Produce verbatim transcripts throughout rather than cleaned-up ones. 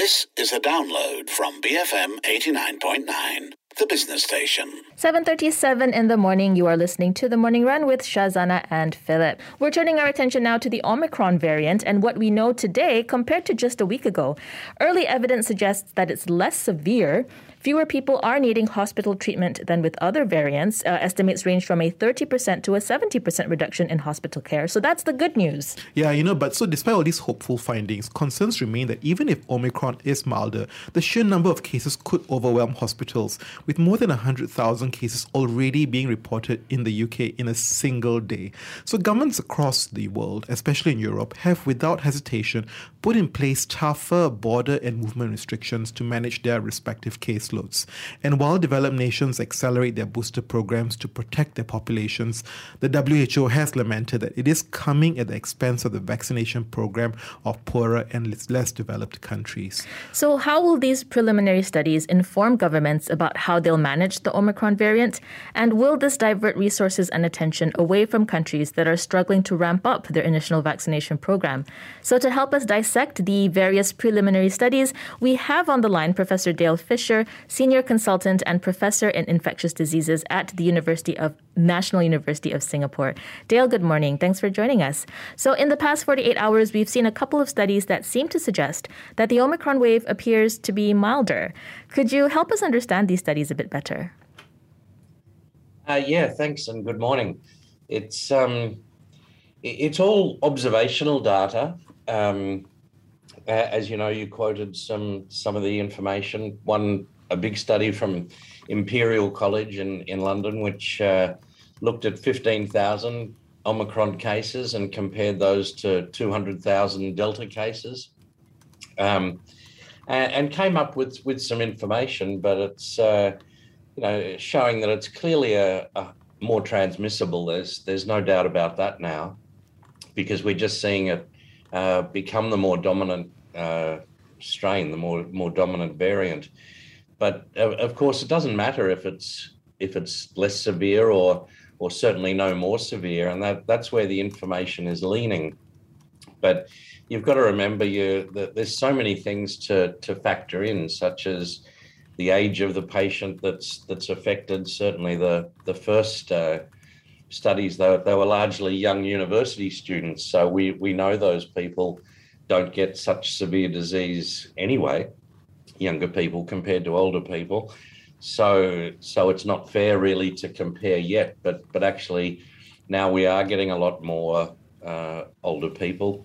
This is a download from B F M eighty-nine point nine, the business station. seven thirty-seven in the morning, you are listening to The Morning Run with Shazana and Philip. We're turning our attention now to the Omicron variant and what we know today compared to just a week ago. Early evidence suggests that it's less severe. Fewer people are needing hospital treatment than with other variants. Uh, estimates range from a thirty percent to a seventy percent reduction in hospital care. So that's the good news. Yeah, you know, but so despite all these hopeful findings, concerns remain that even if Omicron is milder, the sheer number of cases could overwhelm hospitals, with more than one hundred thousand cases already being reported in the U K in a single day. So governments across the world, especially in Europe, have without hesitation put in place tougher border and movement restrictions to manage their respective caseloads. And while developed nations accelerate their booster programs to protect their populations, the W H O has lamented that it is coming at the expense of the vaccination program of poorer and less developed countries. So how will these preliminary studies inform governments about how they'll manage the Omicron variant? And will this divert resources and attention away from countries that are struggling to ramp up their initial vaccination program? So to help us dissect the various preliminary studies, we have on the line Professor Dale Fisher, Senior Consultant and Professor in Infectious Diseases at the University of National University of Singapore. Dale, good morning. Thanks for joining us. So in the past forty-eight hours, we've seen a couple of studies that seem to suggest that the Omicron wave appears to be milder. Could you help us understand these studies a bit better? Uh, yeah, thanks and good morning. It's um, it's all observational data. Um, as you know, you quoted some some of the information. One, a big study from Imperial College in, in London, which uh, looked at fifteen thousand Omicron cases and compared those to two hundred thousand Delta cases, um, and, and came up with, with some information, but it's uh, you know showing that it's clearly a, a more transmissible. There's there's no doubt about that now, because we're just seeing it uh, become the more dominant uh, strain, the more more dominant variant. But uh, of course, it doesn't matter if it's if it's less severe or or certainly no more severe, and that that's where the information is leaning. But you've got to remember you that there's so many things to to factor in, such as the age of the patient that's that's affected. Certainly, the the first uh, studies they they were largely young university students, so we we know those people don't get such severe disease anyway. Younger people compared to older people, so so it's not fair really to compare yet. But but actually, now we are getting a lot more uh, older people.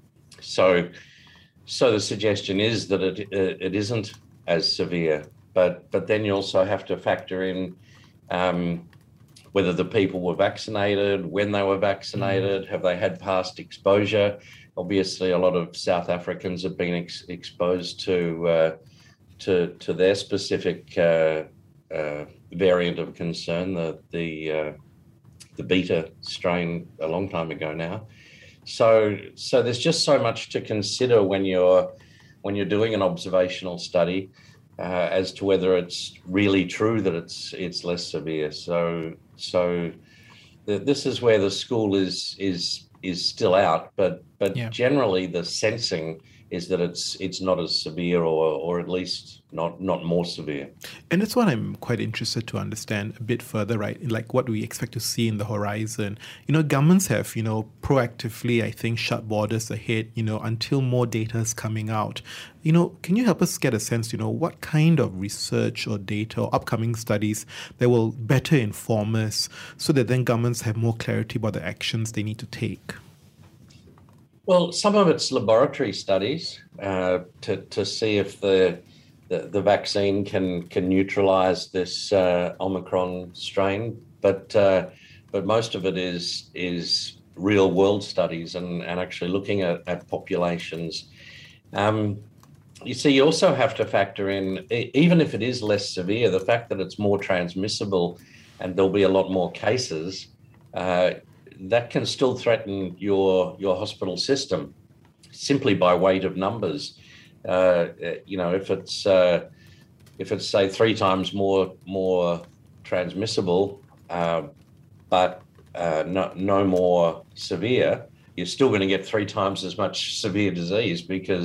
So so the suggestion is that it it isn't as severe. But but then you also have to factor in um, whether the people were vaccinated, when they were vaccinated, have they had past exposure? Obviously, a lot of South Africans have been ex- exposed to. Uh, To, to their specific uh, uh, variant of concern, the the uh, the beta strain a long time ago now. So so there's just so much to consider when you're when you're doing an observational study uh, as to whether it's really true that it's it's less severe. So so the, this is where the school is is is still out, but but yeah. Generally the sensing is that it's it's not as severe, or or at least not not more severe. And that's what I'm quite interested to understand a bit further, right? Like what we expect to see in the horizon. You know, governments have, you know, proactively, I think, shut borders ahead, you know, until more data is coming out. You know, can you help us get a sense, you know, what kind of research or data or upcoming studies that will better inform us so that then governments have more clarity about the actions they need to take? Well, some of it's laboratory studies uh, to to see if the the, the vaccine can can neutralize this uh, Omicron strain, but uh, but most of it is is real world studies and, and actually looking at, at populations. Um, you see, you also have to factor in, even if it is less severe, the fact that it's more transmissible and there'll be a lot more cases. Uh, that can still threaten your your hospital system simply by weight of numbers. Uh, you know, if it's uh, if it's say three times more more transmissible, uh, but uh, no no more severe, you're still going to get three times as much severe disease because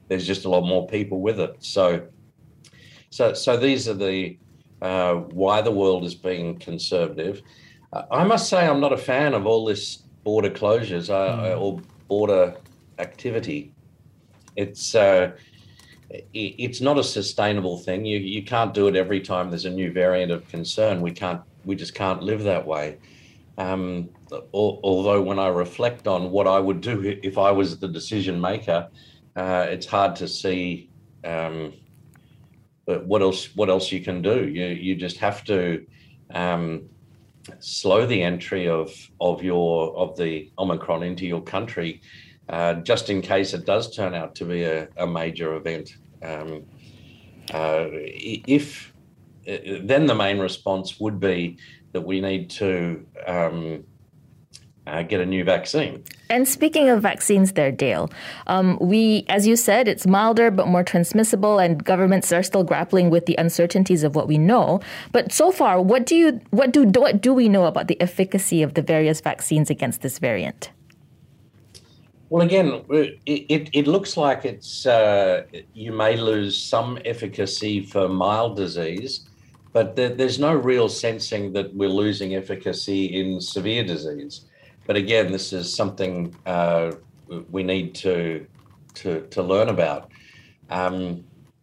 there's just a lot more people with it. So, so, so these are the uh, why the world is being conservative. Uh, I must say I'm not a fan of all this border closures uh, mm. or border activity. It's uh, it's not a sustainable thing. You you can't do it every time there's a new variant of concern. We can't. We just can't live that way. Um, although when I reflect on what I would do if I was the decision maker, uh, it's hard to see um, what else what else you can do. You you just have to um, slow the entry of of your of the Omicron into your country, uh, just in case it does turn out to be a, a major event. Um, uh, if then the main response would be that we need to um, uh, get a new vaccine. And speaking of vaccines there, Dale, um, we, as you said, it's milder but more transmissible, and governments are still grappling with the uncertainties of what we know. But so far, what do you, what do, what do we know about the efficacy of the various vaccines against this variant? Well, again, it, it, it looks like it's uh, you may lose some efficacy for mild disease, but there, there's no real sensing that we're losing efficacy in severe disease. But again, this is something uh, we need to to, to learn about. Um,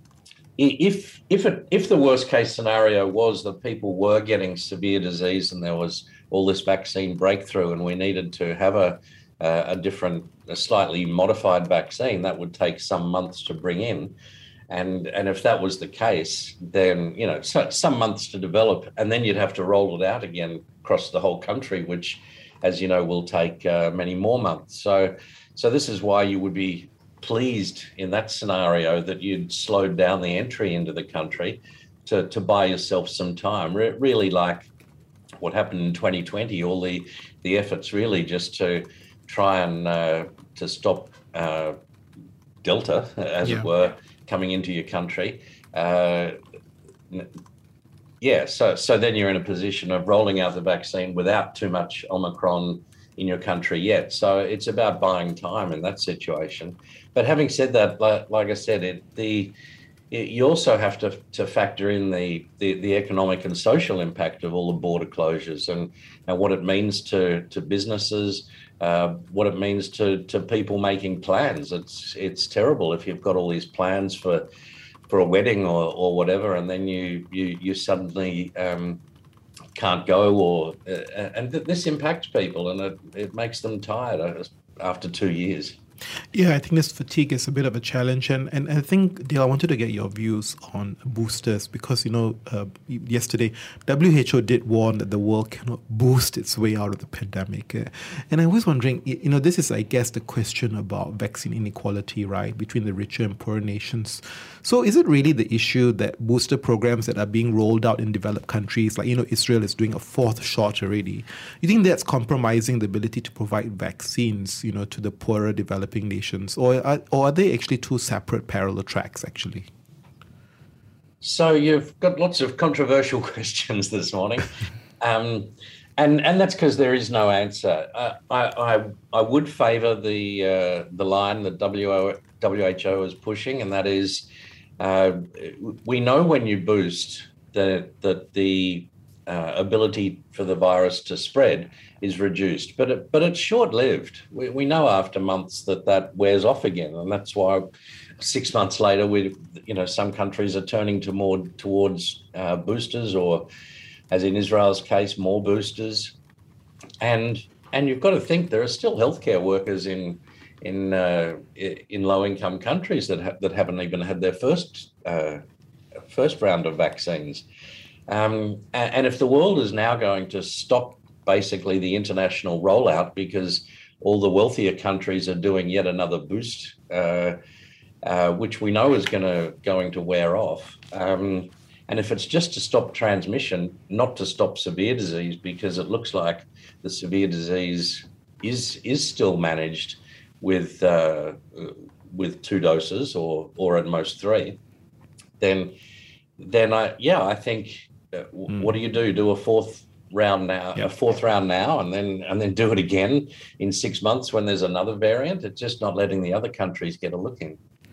if if it, if the worst case scenario was that people were getting severe disease and there was all this vaccine breakthrough and we needed to have a a, a different, a slightly modified vaccine, that would take some months to bring in. And and if that was the case, then, you know, so, some months to develop, and then you'd have to roll it out again across the whole country, which, as you know, will take uh, many more months. So, so this is why you would be pleased in that scenario that you'd slowed down the entry into the country to, to buy yourself some time. Re- really like what happened in twenty twenty, all the, the efforts really just to try and uh, to stop uh, Delta, as yeah. it were, coming into your country. Uh, yeah, so so then you're in a position of rolling out the vaccine without too much Omicron in your country yet. So it's about buying time in that situation. But having said that, like, like I said, it, the it, you also have to, to factor in the, the, the economic and social impact of all the border closures and, and what it means to, to businesses, uh, what it means to, to people making plans. It's it's terrible if you've got all these plans for for a wedding or, or whatever, and then you you you suddenly um, can't go, or uh, and th- this impacts people, and it, it makes them tired after two years. Yeah, I think this fatigue is a bit of a challenge. And, and I think, Dale, I wanted to get your views on boosters because, you know, uh, yesterday, W H O did warn that the world cannot boost its way out of the pandemic. Uh, and I was wondering, you know, this is, I guess, the question about vaccine inequality, right, between the richer and poorer nations. So is it really the issue that booster programs that are being rolled out in developed countries, like, you know, Israel is doing a fourth shot already, you think that's compromising the ability to provide vaccines, you know, to the poorer developing nations, or are, or are they actually two separate parallel tracks, actually? So you've got lots of controversial questions this morning, um, and and that's because there is no answer. Uh, I, I I would favour the uh, the line that W H O is pushing, and that is, uh, we know when you boost that that the uh, ability for the virus to spread is reduced, but it, but it's short-lived. We, we know after months that that wears off again, and that's why six months later, we, you know, some countries are turning to more towards uh, boosters, or, as in Israel's case, more boosters. And and you've got to think there are still healthcare workers in in uh, in low-income countries that ha- that haven't even had their first uh, first round of vaccines. Um, and, and if the world is now going to stop basically the international rollout because all the wealthier countries are doing yet another boost, uh, uh, which we know is going to going to wear off. Um, and if it's just to stop transmission, not to stop severe disease, because it looks like the severe disease is is still managed with uh, with two doses or or at most three, then then I yeah I think uh, mm. what do you do? Do a fourth round now, yep. a fourth round now, and then and then do it again in six months when there's another variant? It's just not letting the other countries get a look in.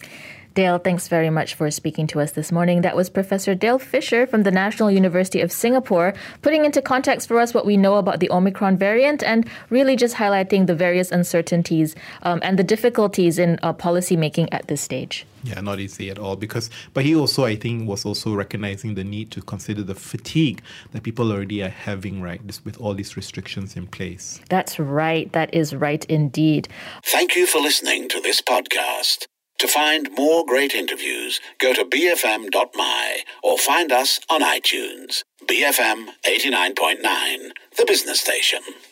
Dale, thanks very much for speaking to us this morning. That was Professor Dale Fisher from the National University of Singapore, putting into context for us what we know about the Omicron variant and really just highlighting the various uncertainties um, and the difficulties in uh, policy making at this stage. Yeah, not easy at all. Because, but he also, I think, was also recognizing the need to consider the fatigue that people already are having, right, this, with all these restrictions in place. That's right. That is right indeed. Thank you for listening to this podcast. To find more great interviews, go to b f m dot m y or find us on iTunes. B F M eighty-nine point nine, the business station.